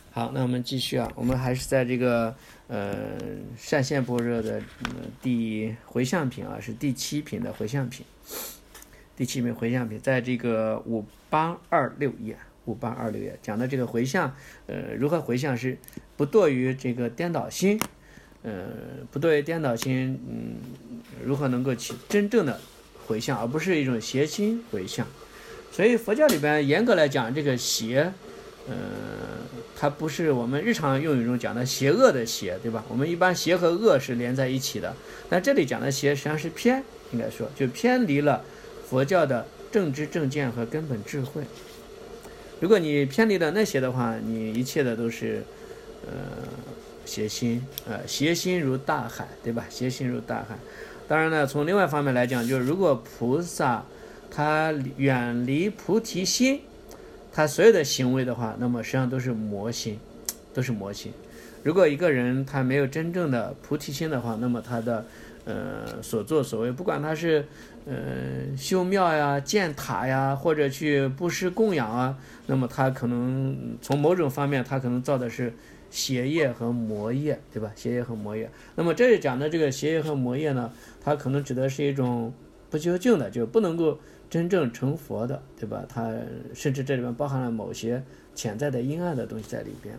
好，那我们继续啊，我们还是在这个善现般若的第回向品啊，是第7品的回向品，第7品回向品，在这个5826页，5826页讲的这个回向，如何回向是不堕于这个颠倒心，不堕于颠倒心，如何能够起真正的回向，而不是一种邪心回向。所以佛教里边严格来讲，这个邪，它不是我们日常用语中讲的邪恶的邪，对吧？我们一般邪和恶是连在一起的，但这里讲的邪实际上是偏，应该说就偏离了佛教的正知正见和根本智慧。如果你偏离了那些的话，你一切的都是邪心，邪心如大海，对吧？邪心如大海。当然呢，从另外方面来讲，就是如果菩萨他远离菩提心，他所有的行为的话，那么实际上都是魔心，都是魔心。如果一个人他没有真正的菩提心的话，那么他的所作所为，不管他是修庙呀、建塔呀，或者去布施供养啊，那么他可能从某种方面，他可能造的是邪业和魔业，对吧？邪业和魔业。那么这里讲的这个邪业和魔业呢，它可能指的是一种不究竟的，就不能够真正成佛的，对吧？它甚至这里面包含了某些潜在的阴暗的东西在里边。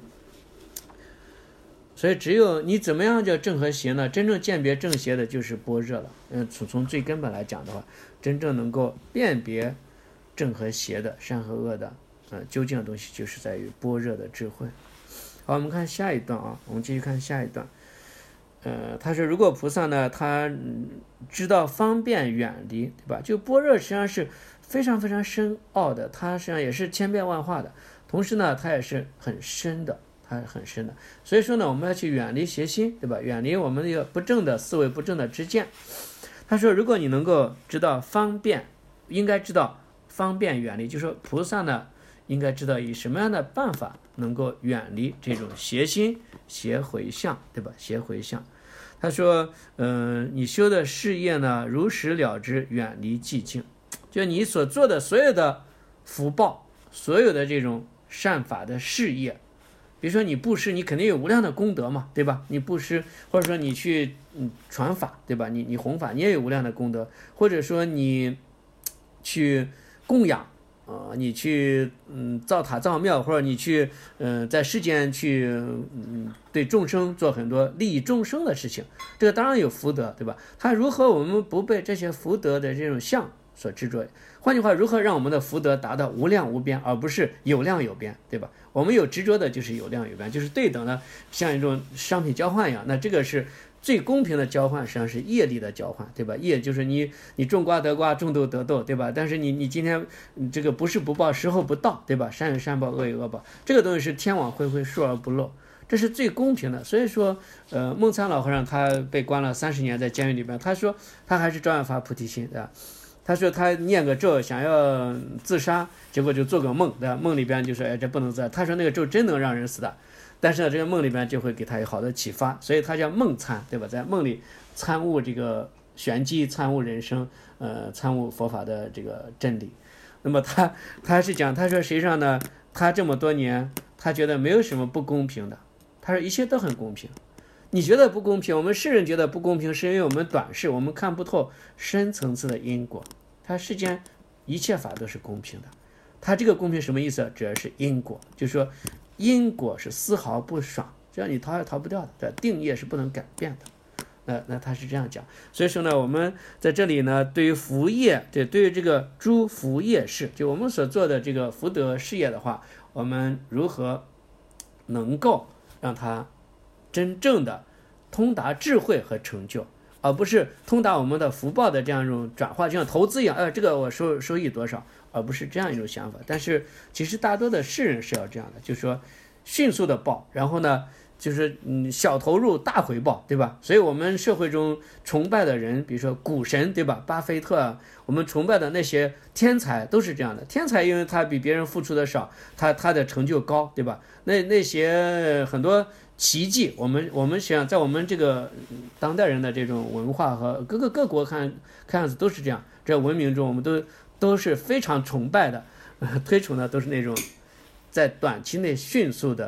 所以只有你怎么样叫正和邪呢？真正鉴别正邪的就是般若了。从最根本来讲的话，真正能够辨别正和邪的、善和恶的，究竟的东西就是在于般若的智慧。好，我们看下一段啊，我们继续看下一段。他说，如果菩萨呢，他知道方便远离，对吧？就般若实际上是非常非常深奥的，它实际上也是千变万化的，同时呢，它也是很深的。它很深的，所以说呢，我们要去远离邪心，对吧？远离我们这个不正的思维、不正的知见。他说，如果你能够知道方便，应该知道方便远离，就是说菩萨呢，应该知道以什么样的办法能够远离这种邪心、邪回向，对吧？邪回向。他说，你修的事业呢，如实了知，远离寂静，就你所做的所有的福报，所有的这种善法的事业。比如说你布施，你肯定有无量的功德嘛，对吧？你布施，或者说你去传法，对吧？你弘法，你也有无量的功德，或者说你去供养，你去造塔造庙，或者你去在世间去对众生做很多利益众生的事情，这个当然有福德，对吧？他如何我们不被这些福德的这种相所执着？换句话，如何让我们的福德达到无量无边，而不是有量有边，对吧？我们有执着的就是有量有边，就是对等的，像一种商品交换一样。那这个是最公平的交换，实际上是业力的交换，对吧？业就是你种瓜得瓜，种豆得豆，对吧？但是你今天这个不是不报，时候不到，对吧？善有善报，恶有恶报，这个东西是天网恢恢，疏而不漏，这是最公平的。所以说，梦参老和尚他被关了30年在监狱里边，他说他还是照样发菩提心，对吧？他说他念个咒想要自杀，结果就做个梦，对吧？梦里边就说这不能自杀。他说那个咒真能让人死的，但是呢，这个梦里边就会给他有好的启发，所以他叫梦参，对吧？在梦里参悟这个玄机，参悟人生，参悟佛法的这个真理。那么他是讲，他说实际上呢，他这么多年，他觉得没有什么不公平的，他说一切都很公平。你觉得不公平，我们世人觉得不公平，是因为我们短视，我们看不透深层次的因果。它世间一切法都是公平的，它这个公平什么意思？主要是因果，就是说因果是丝毫不爽，这样你逃也逃不掉的，对，定业是不能改变的。那他是这样讲，所以说呢，我们在这里呢，对于福业，对于这个诸福业事，就我们所做的这个福德事业的话，我们如何能够让它真正的通达智慧和成就，而不是通达我们的福报的这样一种转化，就像投资一样，这个我收益多少，而不是这样一种想法。但是其实大多的世人是要这样的，就是说迅速的报，然后呢就是小投入大回报，对吧？所以我们社会中崇拜的人，比如说股神，对吧？巴菲特啊，我们崇拜的那些天才都是这样的。天才因为他比别人付出的少，他的成就高，对吧？那些很多奇迹，我们想在我们这个当代人的这种文化和各国看样子都是这样，在文明中我们都是非常崇拜的，推崇的都是那种在短期内迅速的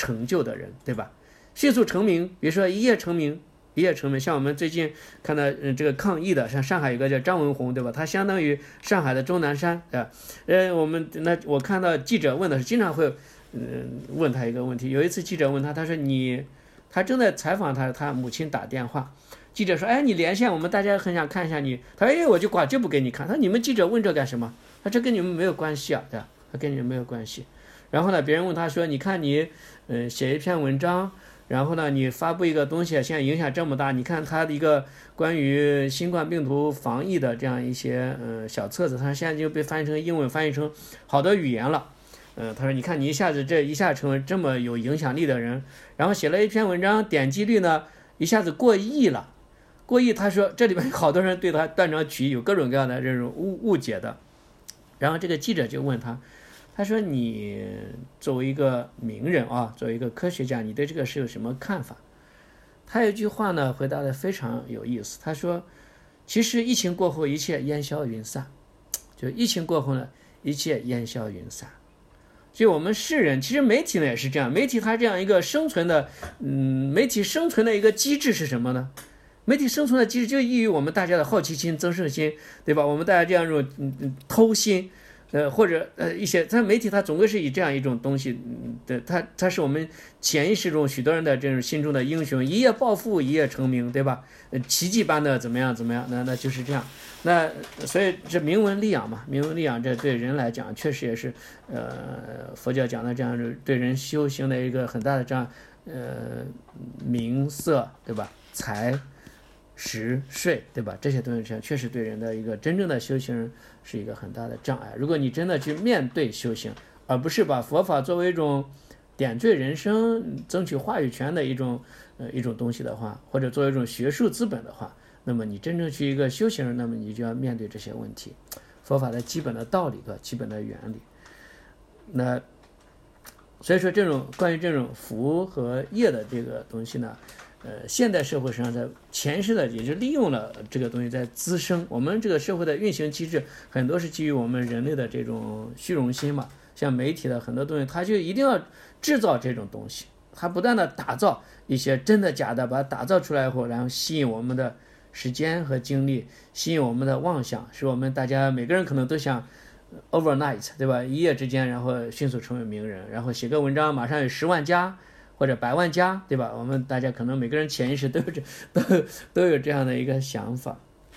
成就的人，对吧？迅速成名，比如说一夜成名。像我们最近看到这个抗疫的，像上海有个叫张文宏，对吧？他相当于上海的钟南山，对吧？我看到记者问的是，经常会问他一个问题。有一次记者问他，他说他正在采访他母亲打电话，记者说，哎，你连线，我们大家很想看一下你。他说，哎，我就挂，就不给你看。他说，你们记者问这干什么？他说，这跟你们没有关系啊，对吧？他跟你们没有关系。然后呢，别人问他说，你看你写一篇文章。然后呢，你发布一个东西，现在影响这么大，你看他的一个关于新冠病毒防疫的这样一些小册子，他现在就被翻译成英文，翻译成好多语言了。他说，你看你一下成为这么有影响力的人，然后写了一篇文章，点击率呢一下子过亿了，过亿。他说这里边好多人对他断章取义，有各种各样的这种误解的。然后这个记者就问他。他说：“你作为一个名人啊，作为一个科学家，你对这个事有什么看法？”他有一句话呢，回答的非常有意思。他说：“其实疫情过后，一切烟消云散。就疫情过后呢，一切烟消云散。就我们世人，其实媒体呢也是这样。媒体它这样一个生存的，媒体生存的一个机制是什么呢？媒体生存的机制就依于我们大家的好奇心、增胜心，对吧？我们大家这样一种偷心。”或者一些，它媒体它总归是以这样一种东西，它是我们潜意识中许多人的这种心中的英雄，一夜暴富，一夜成名，对吧？奇迹般的怎么样，那就是这样。那所以这名闻利养嘛，名闻利养这对人来讲，确实也是佛教讲的这样对人修行的一个很大的这样名色，对吧？财。食睡，对吧？这些东西确实对人的一个真正的修行是一个很大的障碍。如果你真的去面对修行，而不是把佛法作为一种点缀人生、争取话语权的一种东西的话，或者作为一种学术资本的话，那么你真正去一个修行人，那么你就要面对这些问题，佛法的基本的道理的基本的原理。那所以说，关于这种福和业的这个东西呢？现代社会实际上在前世的也就利用了这个东西在滋生。我们这个社会的运行机制很多是基于我们人类的这种虚荣心嘛，像媒体的很多东西，它就一定要制造这种东西，它不断的打造一些真的假的，把它打造出来后，然后吸引我们的时间和精力，吸引我们的妄想，使我们大家每个人可能都想 overnight， 对吧？一夜之间，然后迅速成为名人，然后写个文章马上有10万加。或者100万加，对吧？我们大家可能每个人潜意识都有这样的一个想法，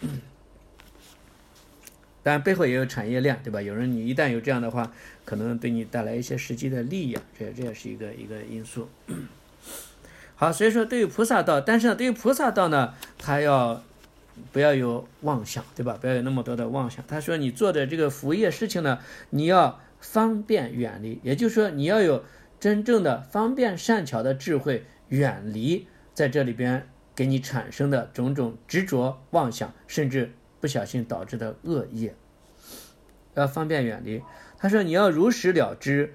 当然背后也有产业链，对吧？有人你一旦有这样的话，可能对你带来一些实际的利益啊，这也是一个因素。好，所以说对于菩萨道，但是呢，对于菩萨道呢，他不要有妄想，对吧？不要有那么多的妄想。他说你做的这个福业事情呢，你要方便远离，也就是说你要有真正的方便善巧的智慧，远离在这里边给你产生的种种执着妄想，甚至不小心导致的恶业，要方便远离。他说你要如实了知，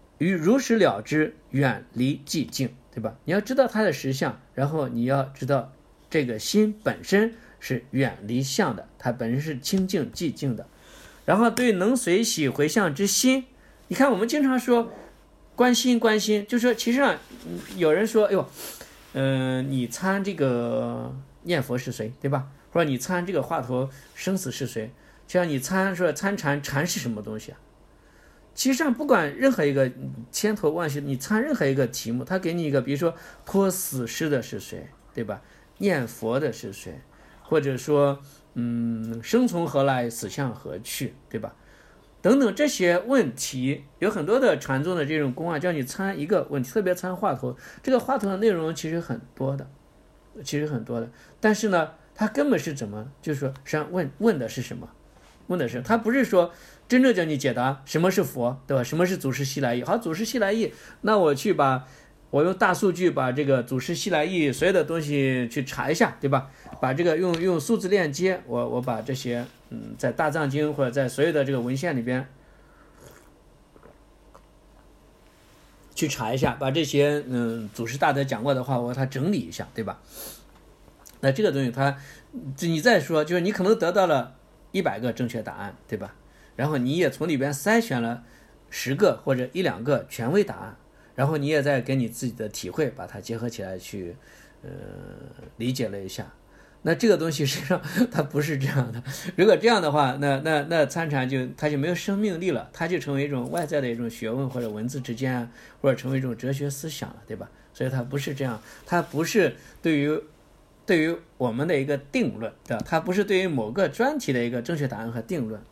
远离寂静，对吧？你要知道它的实相，然后你要知道这个心本身是远离相的，它本身是清净寂静的。然后对能随喜回向之心，你看我们经常说关心，就是说其实上有人说，哎呦，你参这个念佛是谁，对吧？或者你参这个华佗生死是谁？就像你参禅，禅是什么东西啊？其实上不管任何一个千头万绪，你参任何一个题目，他给你一个，比如说托死尸的是谁，对吧？念佛的是谁？或者说生从何来，死向何去，对吧？等等这些问题，有很多的禅宗的这种公案叫你参一个问题，特别参华佗，这个华佗的内容其实很多的，但是呢，他根本是怎么，就是说实际上问的是什么？问的是他不是说真正叫你解答什么是佛，对吧？什么是祖师西来意？好，祖师西来意，那我用大数据把这个祖师西来意所有的东西去查一下，对吧？把这个用数字链接，我把这些在大藏经或者在所有的这个文献里边去查一下，把这些祖师大德讲过的话，它整理一下，对吧？那这个东西你再说，就是你可能得到了100个正确答案，对吧？然后你也从里边筛选了10个或者1-2个权威答案， 然后你也在跟你自己的体会把它结合起来去理解了一下。那这个东西实际上它不是这样的，如果这样的话，那参禅它就没有生命力了，它就成为一种外在的一种学问或者文字之间，或者成为一种哲学思想了，对吧？所以它不是这样，它不是对于我们的一个定论，对吧？它不是对于某个专题的一个正确答案和定论。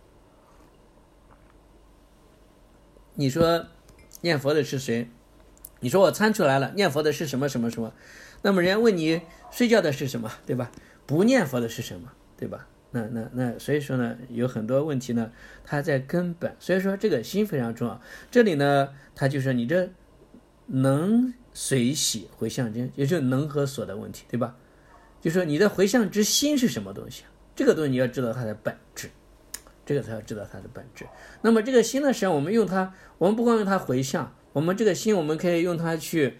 你说念佛的是谁？你说我参出来了，念佛的是什么什么什么？那么人家问你睡觉的是什么，对吧？不念佛的是什么，对吧？那所以说呢，有很多问题呢，它在根本。所以说这个心非常重要。这里呢，他就说你这能随喜回向真，也就是能和所的问题，对吧？就说你的回向之心是什么东西？这个东西你要知道它的本质，这个才要知道它的本质。那么这个心呢，实际上我们用它，我们不光用它回向，我们这个心我们可以用它去，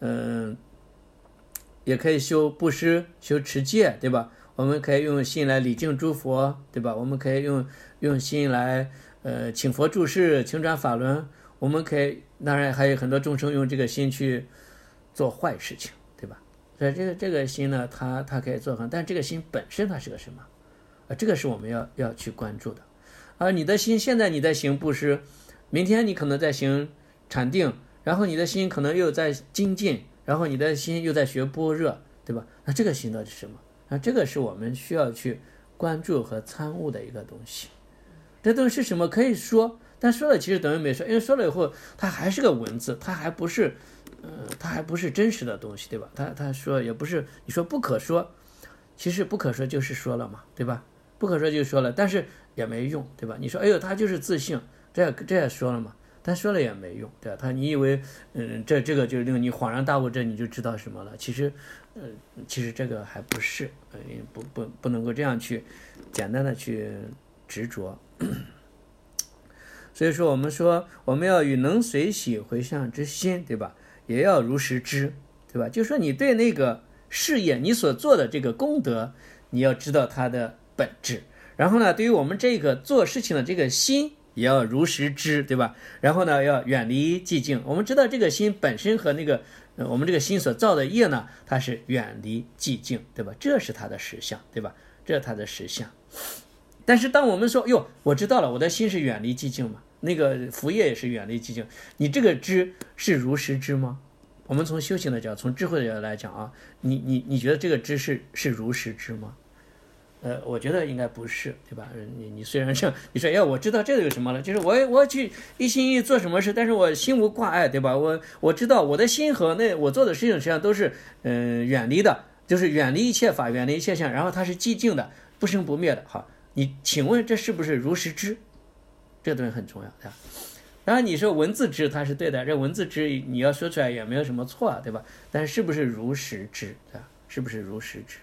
也可以修布施、修持戒，对吧？我们可以用心来礼敬诸佛，对吧？我们可以用心来请佛注释、请转法轮。我们可以，当然还有很多众生用这个心去做坏事情，对吧？所以这个心呢，它可以做很，但这个心本身它是个什么？这个是我们要去关注的。而你的心现在你在行布施，明天你可能在行禅定，然后你的心可能又在精进，然后你的心又在学般若，对吧？那这个心到底是什么？这个是我们需要去关注和参悟的一个东西。这东西是什么？可以说，但说了其实等于没说，因为说了以后它还是个文字，它还不是真实的东西，对吧？他说也不是，你说不可说，其实不可说就是说了嘛，对吧？不可说就说了，但是也没用，对吧？你说哎呦他就是自性，这也说了嘛，但说了也没用，对吧？你以为这个就令你恍然大悟，这你就知道什么了？其实这个还不是，不能够这样去简单的去执着。所以说我们要与能随喜回向之心，对吧？也要如实知，对吧？就说你对那个事业你所做的这个功德，你要知道它的本质。然后呢，对于我们这个做事情的这个心也要如实知，对吧？然后呢，要远离寂静。我们知道这个心本身和那个我们这个心所造的业呢，它是远离寂静，对吧？这是它的实相，对吧？这是它的实相。但是当我们说哟，我知道了，我的心是远离寂静嘛，那个福业也是远离寂静，你这个知是如实知吗？我们从修行的角度，从智慧的角度来讲啊，你觉得这个知是如实知吗？我觉得应该不是，对吧？你虽然这样，你说我知道这个有什么了？就是我去一心一意做什么事，但是我心无挂碍，对吧？我知道我的心和我做的事情实际上都是远离的，就是远离一切法，远离一切相，然后它是寂静的，不生不灭的。好，你请问这是不是如实知？这个东西很重要，对吧？当然你说文字知它是对的，这文字知你要说出来也没有什么错啊，对吧？但是不是如实知，对吧？是不是如实知？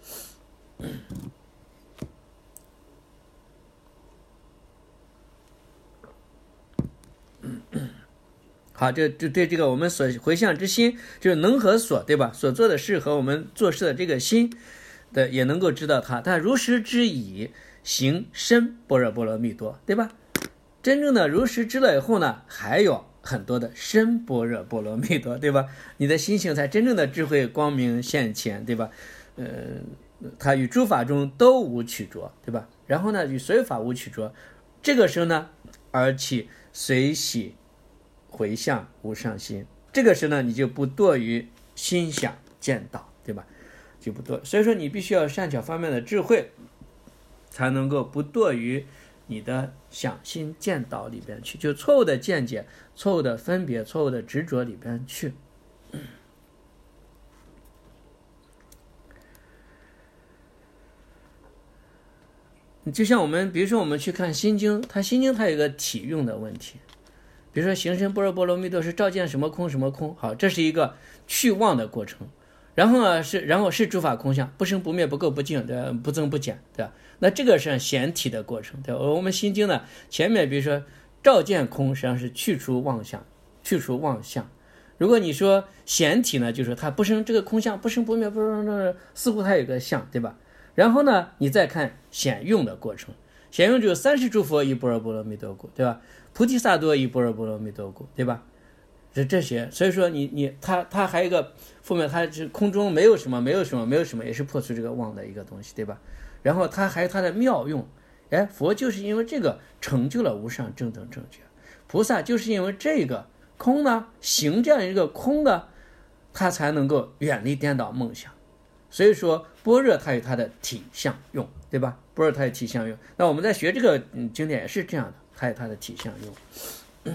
好，这对这个我们所回向之心，就是能和所，对吧？所做的事和我们做事的这个心的，也能够知道它。但如实知以行深般若波罗蜜多，对吧？真正的如实知了以后呢，还有很多的深般若波罗蜜多，对吧？你的心性才真正的智慧光明现前，对吧？它与诸法中都无取着，对吧？然后呢，与所有法无取着，这个时候呢，而起随喜回向无上心，这个时候呢，你就不堕于心想见道，对吧？就不堕。所以说，你必须要善巧方面的智慧，才能够不堕于你的想心见道里边去，就错误的见解、错误的分别、错误的执着里边去。就像我们，比如说我们去看心经，它心经它有一个体用的问题。比如说行深般若波罗蜜多是照见什么空什么空，好，这是一个去妄的过程。然后呢是诸法空相，不生不灭，不垢不净，对吧？不增不减，对吧？那这个是显体的过程，对吧？我们心经呢，前面比如说照见空，实际上是去除妄想，去除妄相。如果你说显体呢，就是说它不生这个空相，不生不灭，不生似乎它有个相，对吧？然后呢，你再看显用的过程，显用就是30诸佛一般若波罗蜜多故，对吧？菩提萨埵一般若波罗蜜多故，对吧？ 这些，所以说它还有一个负面，它是空中没有什么，也是破除这个妄的一个东西，对吧？然后它还有它的妙用，佛就是因为这个成就了无上正等正觉，菩萨就是因为这个空呢，行这样一个空的，他才能够远离颠倒梦想。所以说般若它有它的体相用，对吧？般若它有体相用，那我们在学这个经典也是这样的，它有它的体相用。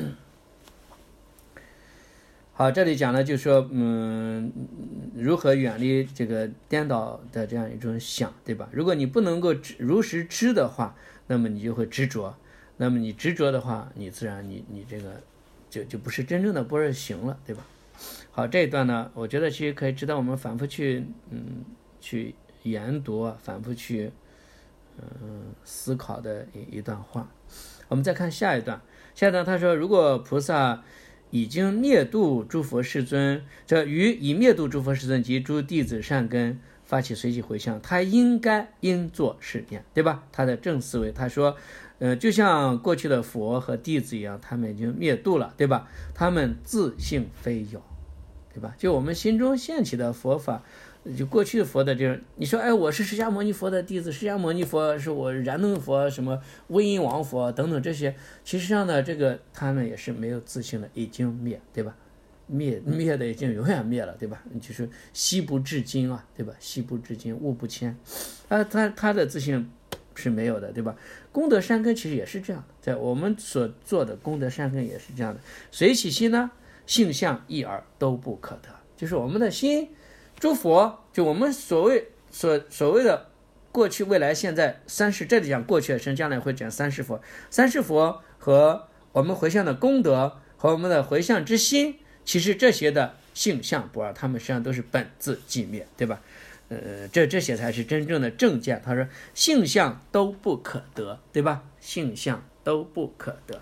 好，这里讲的就是说，如何远离这个颠倒的这样一种想，对吧？如果你不能够如实知的话，那么你就会执着，那么你执着的话，你自然你这个就不是真正的般若行了，对吧？好，这一段呢，我觉得其实可以值得我们反复去研读，反复去思考的一段话。我们再看下一段，他说，如果菩萨已经灭度诸佛世尊，这于以灭度诸佛世尊及诸弟子善根发起随喜回向，他应做是念，对吧？他的正思维，他说就像过去的佛和弟子一样，他们已经灭度了，对吧？他们自性非有，对吧？就我们心中现起的佛法，就过去的佛的这种，你说我是释迦牟尼佛的弟子，释迦牟尼佛是我燃灯佛，什么威音王佛等等这些，其实上呢，这个他们也是没有自性的，已经灭，对吧？灭的已经永远灭了，对吧？就是悉不至今啊，对吧？悉不至今，物不迁，他的自性是没有的，对吧？功德善根其实也是这样的，在我们所做的功德善根也是这样的。随喜心呢，性相一耳都不可得，就是我们的心，诸佛就我们所谓的过去、未来、现在三世，这里讲过去的生，将来会讲三世佛。三世佛和我们回向的功德和我们的回向之心，其实这些的性相不二，他们实际上都是本自寂灭，对吧？这些才是真正的正见。他说性相都不可得，对吧？性相都不可得。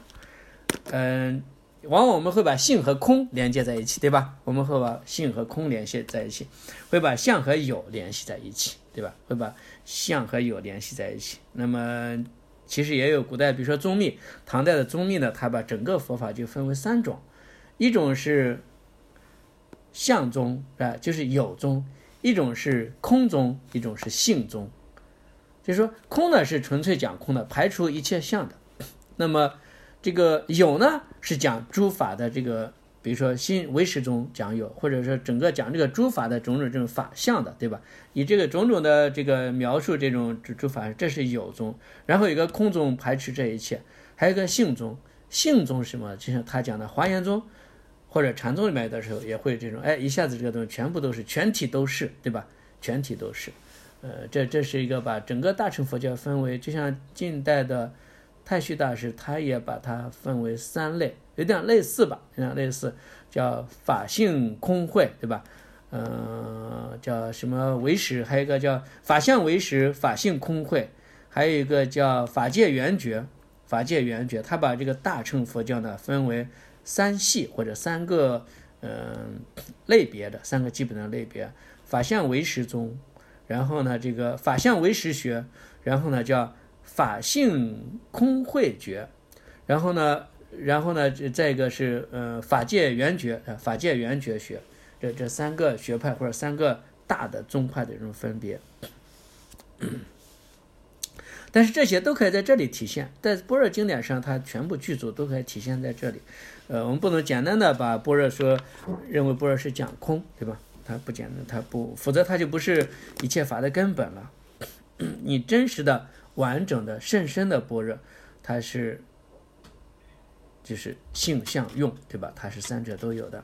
往往我们会把性和空连接在一起，对吧？我们会把性和空联系在一起，会把相和有联系在一起，对吧？会把相和有联系在一起。那么其实也有古代，比如说宗密，唐代的宗密呢，他把整个佛法就分为三种，一种是相宗，就是有宗；一种是空宗，一种是性宗。就是说空呢是纯粹讲空的，排除一切相的。那么这个有呢是讲诸法的这个，比如说新唯识宗讲有，或者说整个讲这个诸法的种种这种法相的，对吧？以这个种种的这个描述这种诸法，这是有宗。然后有一个空宗排斥这一切，还有一个性宗。性宗是什么？就像他讲的华严宗或者禅宗里面的时候也会这种，一下子这个东西全部都是，全体都是，对吧？全体都是。这是一个把整个大乘佛教分为，就像近代的太虚大师，他也把它分为三类，有点类似吧，叫法性空慧，对吧？叫什么唯识，还有一个叫法相唯识、法性空慧，还有一个叫法界圆觉。他把这个大乘佛教呢分为三系或者三个类别的三个基本的类别，法相唯识宗，然后呢这个法相唯识学，然后呢叫法性空慧觉，然后呢再一个是法界圆觉学，这三个学派或者三个大的宗派的这种分别。但是这些都可以在这里体现，在般若经典上它全部剧组都可以体现在这里。我们不能简单的把般若认为般若是讲空，对吧？它不简单，否则它就不是一切法的根本了。你真实的完整的甚深的般若，它是就是性相用，对吧？它是三者都有的。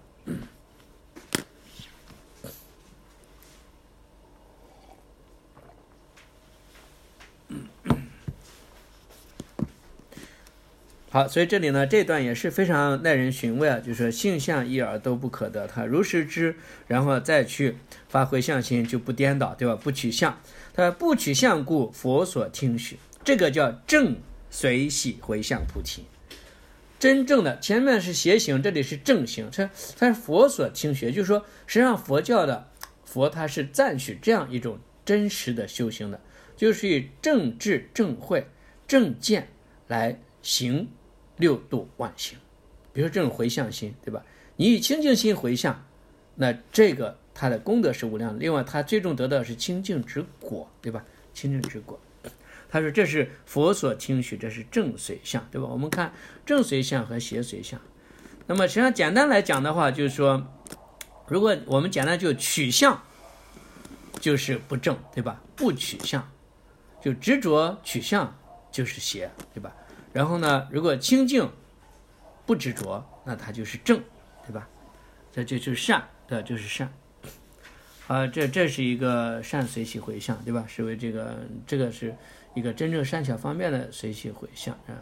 好，所以这里呢，这段也是非常耐人寻味啊，就是说性相一耳都不可得，他如实知，然后再去发回向心，就不颠倒，对吧？不取相，他不取相故，佛所听许，这个叫正随喜回向菩提。真正的前面是邪行，这里是正行，它是佛所听学，就是说，实际上佛教的佛他是赞许这样一种真实的修行的，就是以正智、正慧、正见来行六度万行。比如说这种回向心，对吧？ 你以清净心回向，那这个他的功德是无量的。另外他最终得到的是清净之果，对吧？清净之果。他说这是佛所听许，这是正随相，对吧？我们看正随相和邪随相。那么实际上简单来讲的话，就是说如果我们简单就取向就是不正，对吧？不取向就执着取向就是邪，对吧？然后呢，如果清净不执着，那它就是正，对吧？这就是善，对，就是善。这是一个善随喜回向，对吧？是为这个是一个真正善巧方便的随喜回向啊。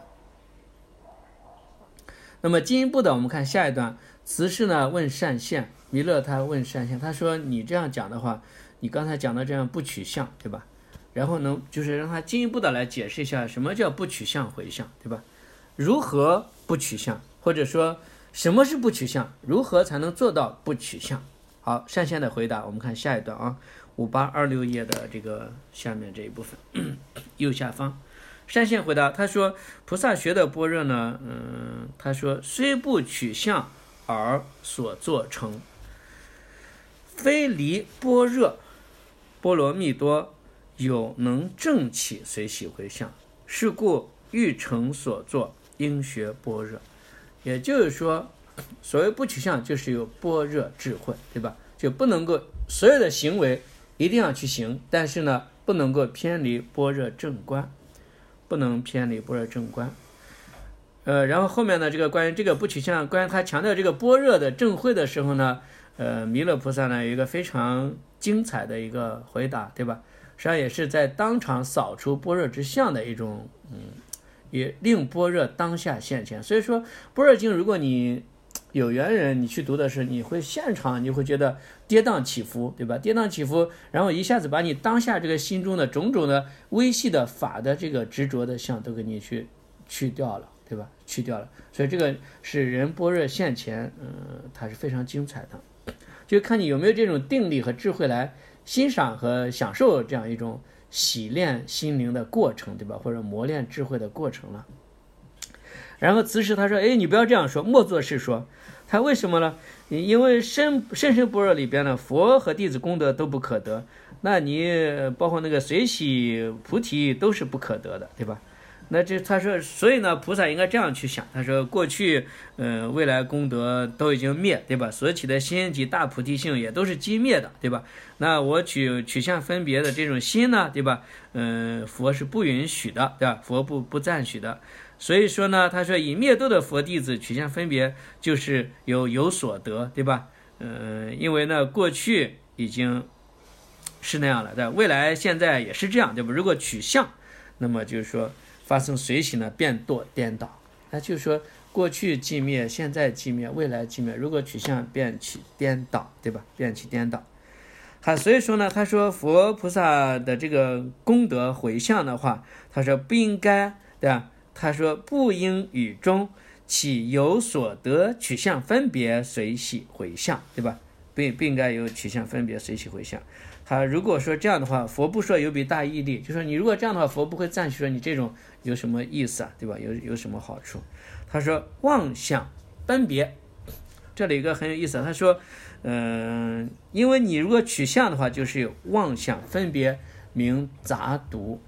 那么进一步的，我们看下一段，慈氏呢问善现，弥勒他问善现，他说你这样讲的话，你刚才讲的这样不取向，对吧？然后呢，就是让他进一步的来解释一下什么叫不取向回向，对吧？如何不取向，或者说什么是不取向，如何才能做到不取向？好，善现的回答，我们看下一段啊，5826页的这个下面这一部分右下方，善现回答，他说菩萨学的般若呢，他说虽不取向而所作成，非离般若波罗蜜多有能正起随喜回向，是故欲成所作，应学般若。也就是说，所谓不取向就是有般若智慧，对吧？就不能够所有的行为一定要去行，但是呢，不能够偏离般若正观，不能偏离般若正观。然后后面呢，这个关于这个不取向，关于他强调这个般若的正慧的时候呢，弥勒菩萨呢有一个非常精彩的一个回答，对吧？实际上也是在当场扫除般若之相的一种，也令般若当下现前。所以说，般若经如果你有缘人，你去读的时候，你会现场你会觉得跌宕起伏，对吧？跌宕起伏，然后一下子把你当下这个心中的种种的微细的法的这个执着的相都给你去掉了，对吧？去掉了。所以这个是人般若现前，它是非常精彩的。就看你有没有这种定力和智慧来欣赏和享受这样一种洗练心灵的过程，对吧？或者磨练智慧的过程了。然后慈氏他说，你不要这样说，莫作是说。他为什么呢？因为深般若里边呢，佛和弟子功德都不可得，那你包括那个随喜菩提都是不可得的，对吧？那他说，所以呢，菩萨应该这样去想。他说，过去未来功德都已经灭，对吧？所起的心及大菩提性也都是寂灭的，对吧？那我取向分别的这种心呢，对吧？佛是不允许的，对吧？佛不赞许的。所以说呢，他说以灭度的佛弟子取向分别，就是有所得，对吧？因为呢，过去已经是那样了，对吧？未来现在也是这样，对吧？如果取向，那么就是说发生随喜呢，变堕颠倒。那就是说过去寂灭，现在寂灭，未来寂灭。如果取向变起颠倒，对吧？变起颠倒。所以说呢，他说佛菩萨的这个功德回向的话，他说不应该，对吧？他说不应语中起有所得取向分别随喜回向，对吧？不应该有取向分别随喜回向。他如果说这样的话，佛不说有比大义利，就说你如果这样的话，佛不会赞许说你这种有什么意思啊，对吧？有什么好处？他说妄想分别，这里一个很有意思，他说因为你如果取向的话，就是有妄想分别名杂毒，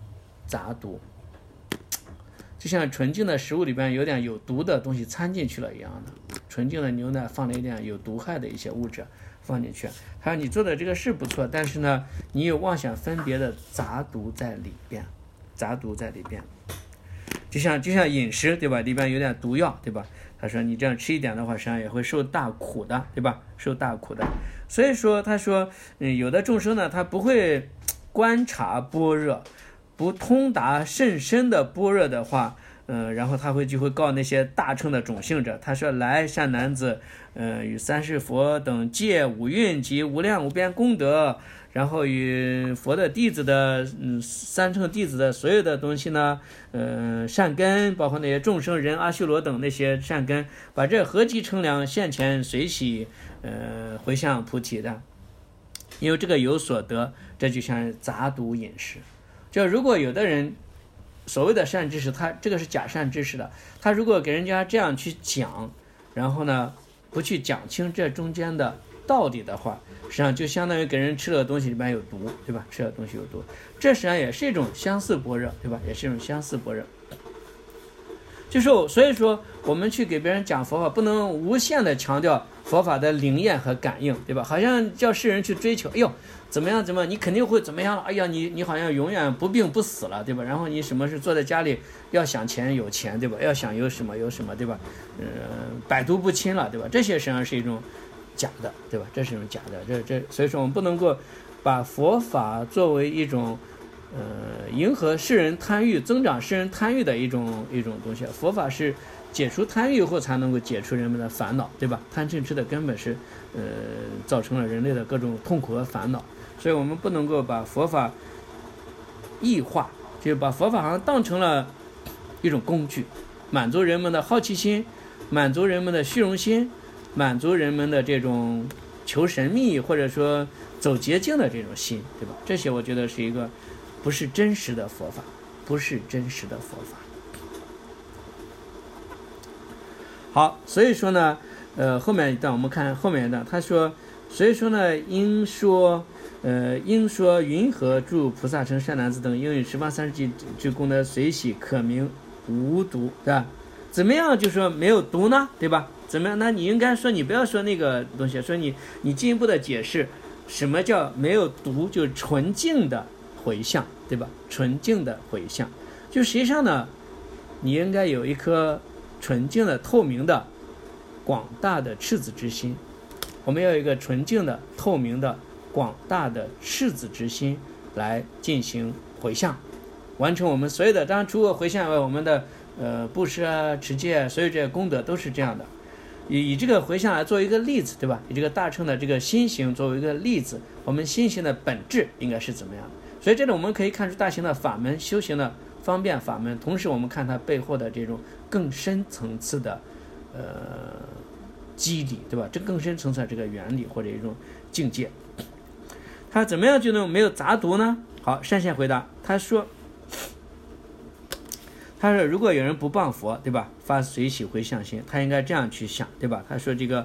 就像纯净的食物里边有点有毒的东西掺进去了一样的，纯净的牛奶放了一点有毒害的一些物质放进去。他说你做的这个是不错，但是呢，你有妄想分别的杂毒在里边，就像饮食，对吧？里边有点毒药，对吧？他说你这样吃一点的话，实际上也会受大苦的，对吧？受大苦的。所以说他说有的众生呢，他不会观察般若，不通达甚深的般若的话，然后他就会告那些大乘的种姓者，他说来善男子，与三世佛等借五蕴及无量无边功德，然后与佛的弟子的三乘弟子的所有的东西呢，善根，包括那些众生人阿修罗等那些善根，把这合集成粮现前随喜回向菩提的。因为这个有所得，这就像杂毒饮食。就如果有的人所谓的善知识，他这个是假善知识的，他如果给人家这样去讲，然后呢不去讲清这中间的道理的话，实际上就相当于给人吃了东西里面有毒，对吧？吃了东西有毒，这实际上也是一种相似般若，对吧？也是一种相似般若。就是所以说我们去给别人讲佛法，不能无限的强调佛法的灵验和感应，对吧？好像叫世人去追求，哎呦怎么样，你肯定会怎么样了，哎呀你好像永远不病不死了，对吧？然后你什么事坐在家里要想钱有钱，对吧？要想有什么，对吧？百毒不侵了，对吧？这些实际上是一种假的，对吧？这是一种假的，所以说我们不能够把佛法作为一种迎合世人贪欲、增长世人贪欲的一种东西。佛法是解除贪欲后才能够解除人们的烦恼，对吧？贪嗔痴的根本是造成了人类的各种痛苦和烦恼，所以我们不能够把佛法异化，就把佛法好像当成了一种工具，满足人们的好奇心，满足人们的虚荣心，满足人们的这种求神秘或者说走捷径的这种心，对吧？这些我觉得是一个不是真实的佛法，不是真实的佛法。好，所以说呢，后面一段我们看后面一段，他说，所以说呢，应说云何诸菩萨乘善男子等，应以18、30计之功德随喜，可名无毒，对吧？怎么样就说没有毒呢，对吧？怎么样？那你应该说，你不要说那个东西，说你进一步的解释什么叫没有毒，就是纯净的回向，对吧？纯净的回向，就实际上呢，你应该有一颗纯净的、透明的、广大的赤子之心。我们要有一个纯净的、透明的、广大的赤子之心来进行回向，完成我们所有的。当然，除了回向外，我们的布施啊、持戒啊，所有这些功德都是这样的。以这个回向来做一个例子，对吧？以这个大乘的这个心行作为一个例子，我们心行的本质应该是怎么样的？所以这里我们可以看出大乘的法门、修行的方便法门，同时我们看它背后的这种更深层次的机理，对吧？这更深层次的这个原理或者一种境界。他怎么样就能没有杂毒呢？好，善现回答，他说如果有人不谤佛，对吧？发随喜回向心，他应该这样去想，对吧？他说这个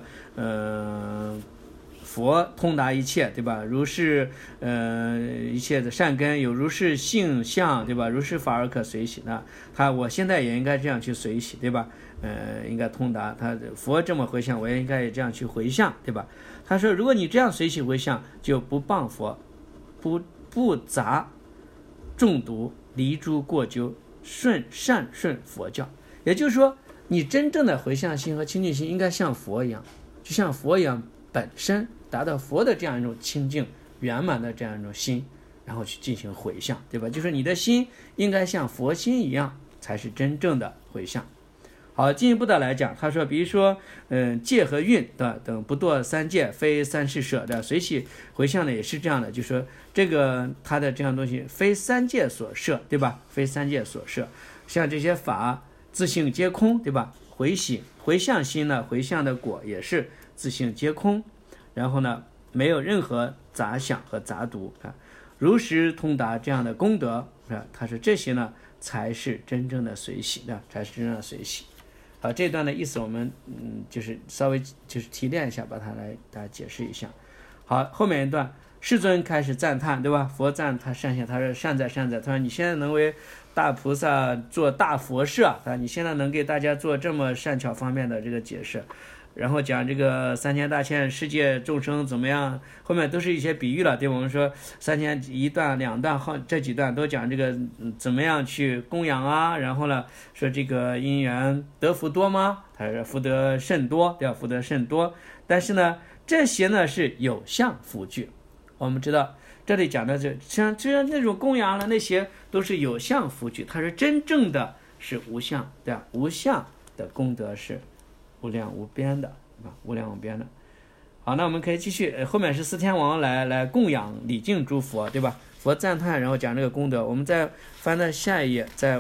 佛通达一切，对吧？如是一切的善根有如是性相，对吧？如是法而可随喜呢。我现在也应该这样去随喜，对吧？应该通达。佛这么回向，我也应该也这样去回向，对吧？他说，如果你这样随喜回向，就不谤佛，不杂中毒，离诸过咎，善顺佛教。也就是说，你真正的回向心和清净心应该像佛一样，就像佛一样本身达到佛的这样一种清净圆满的这样一种心，然后去进行回向，对吧？就是你的心应该像佛心一样，才是真正的回向。好，进一步的来讲，他说，比如说，戒和运等不堕三界，非三世舍的随喜回向呢，也是这样的，就是说这个他的这样东西非三界所摄，对吧？非三界所摄，像这些法自性皆空，对吧？回向心呢，回向的果也是自性皆空，然后呢，没有任何杂想和杂毒啊，如实通达这样的功德啊，他说这些呢才是真正的随喜的，才是真正的随喜。好，这段的意思我们就是稍微就是提炼一下，把它来大家解释一下。好，后面一段世尊开始赞叹，对吧？佛赞他善现，他说善哉，他说你现在能为大菩萨做大佛事啊，你现在能给大家做这么善巧方面的这个解释，然后讲这个三千大千世界众生怎么样，后面都是一些比喻了，对吧？我们说三千一段两段这几段都讲这个怎么样去供养啊，然后呢说这个因缘得福多吗？他说福德甚多，对吧？福德甚多，但是呢这些呢是有相福聚，我们知道这里讲的像那种供养了那些都是有相福聚，他说真正的是无相，对吧？无相的功德是无量无边的，无量无边的。好，那我们可以继续，后面是四天王来供养礼敬诸佛，对吧？佛赞叹，然后讲这个功德。我们再翻到下一页，在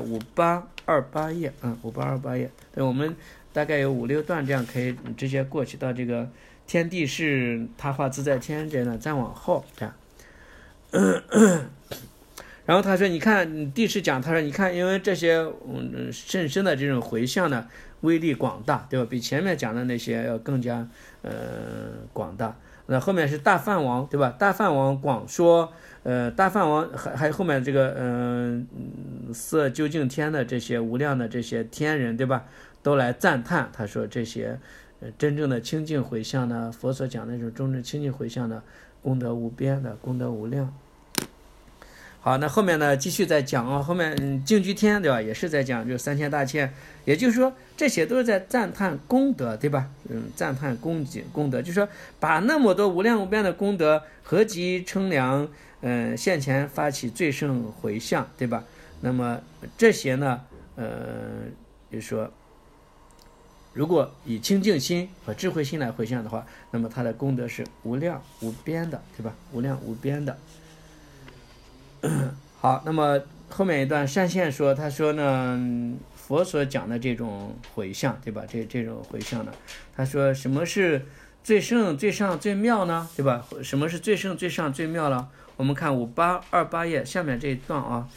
5828页，5828页，对，我们大概有5、6段，这样可以直接过去到这个天地是他化自在天这呢，再往后这样。然后他说，你看地师讲，他说你看，因为这些甚深的这种回向呢， 威力广大，对吧？比前面讲的那些要更加广大。那后面是大梵王，对吧？大梵王广说，大梵王还有后面这个色究竟天的这些无量的这些天人，对吧？都来赞叹，他说这些真正的清净回向呢，佛所讲的那种真正清净回向呢，功德无边的，功德无量。好，那后面呢继续再讲啊，后面净居天，对吧？也是在讲就三千大千，也就是说这些都是在赞叹功德，对吧？赞叹功德，就是说把那么多无量无边的功德合集称量，现前发起最胜回向，对吧？那么这些呢，就是说，如果以清净心和智慧心来回向的话，那么它的功德是无量无边的，对吧？无量无边的。好，那么后面一段善现说，他说呢，佛所讲的这种回向，对吧？这种回向呢，他说什么是最胜最上最妙呢？对吧？什么是最胜最上最妙了？我们看5828页下面这一段啊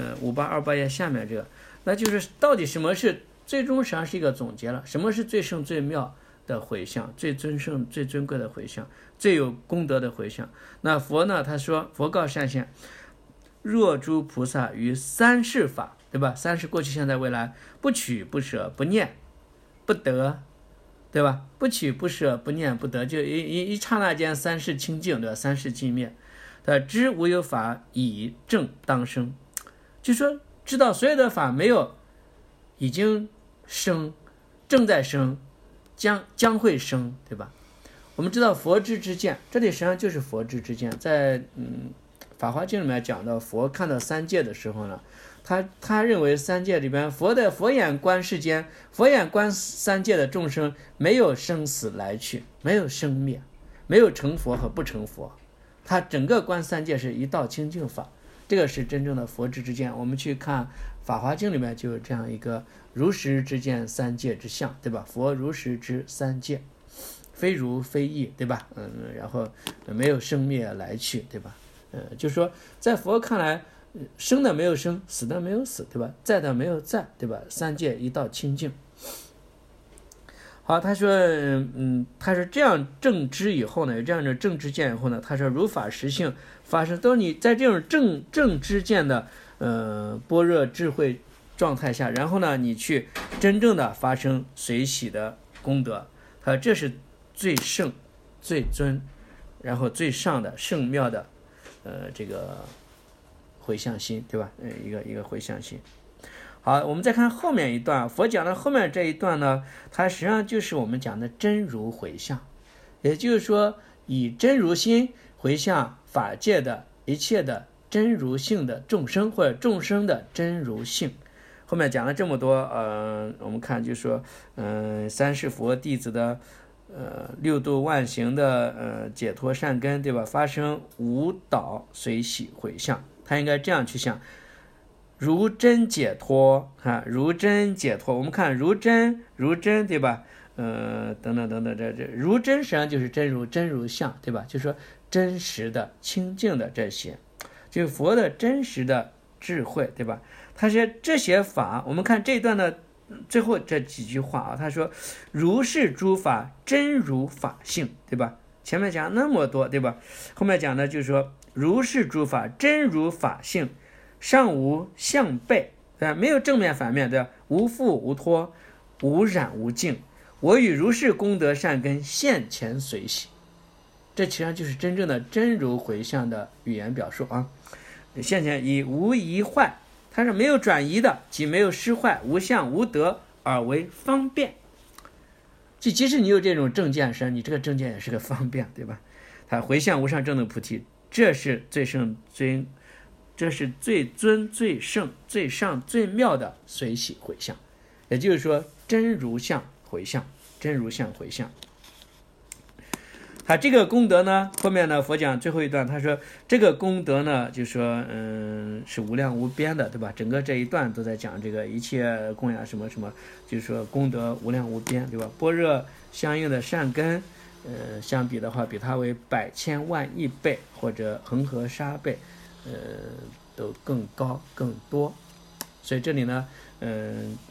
，5828页下面这个，那就是到底什么是最终实际上是一个总结了，什么是最胜最妙的回向，最尊胜最尊贵的回向，最有功德的回向。那佛呢，他说佛告善现，若诸菩萨于三世法，对吧？三世过去现在未来，不取不舍不念不得，对吧？不取不舍不念不得，就一刹那间三世清净，对吧？三世寂灭，知无有法以正当生，就说知道所有的法没有已经生，正在生，将会生，对吧？我们知道佛知之见，这里实际上就是佛知之见。在法华经里面讲到，佛看到三界的时候呢，他认为三界里边佛眼观世间，佛眼观三界的众生没有生死来去，没有生灭，没有成佛和不成佛，他整个观三界是一道清净法，这个是真正的佛知之见。我们去看法华经里面就有这样一个如实之见三界之相，对吧？佛如实知三界，非如非异，对吧？然后没有生灭来去，对吧？就是说在佛看来，生的没有生，死的没有死，对吧？在的没有在，对吧？三界一道清净。好，他说他是这样正知以后呢，有这样的正知见以后呢，他说如法实性发生，都是你在这种正知见的般若智慧状态下，然后呢你去真正的发生随喜的功德，这是最胜最尊然后最上的圣妙的这个回向心，对吧？一个回向心。好，我们再看后面一段，佛讲的后面这一段呢，它实际上就是我们讲的真如回向，也就是说以真如心回向法界的一切的真如性的众生，或者众生的真如性。后面讲了这么多，我们看就是说，三世佛弟子的六度万行的解脱善根，对吧？发生无倒随喜回向，他应该这样去想。如真解脱如真解脱，我们看如真，对吧？等等，这如真实际上就是真如相，对吧？就是说真实的清净的这些，就是佛的真实的智慧，对吧？他说这些法，我们看这一段的最后这几句话啊，他说如是诸法真如法性，对吧？前面讲那么多，对吧？后面讲的就是说如是诸法真如法性，上无相背，对吧？没有正面反面，对吧？无覆无脱，无染无净，我与如是功德善根现前随喜。这其实就是真正的真如回向的语言表述啊。现前以无疑坏，它是没有转移的，即没有失坏，无相无得，而为方便。即使你有这种正见身，你这个正见也是个方便，对吧？它回向无上正等菩提，这是最胜最，这是最尊最胜最上最妙的随喜回向，也就是说真如相回向，真如相回向。他这个功德呢，后面呢佛讲最后一段，他说这个功德呢，就说是无量无边的，对吧？整个这一段都在讲这个一切供养什么什么，就是说功德无量无边，对吧？般若相应的善根，相比的话，比它为百千万亿倍或者恒河沙倍，都更高更多。所以这里呢，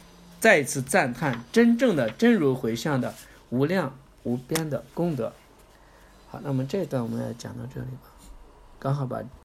再一次赞叹真正的真如回向的无量无边的功德。好，那么这一段我们要讲到这里吧，刚好把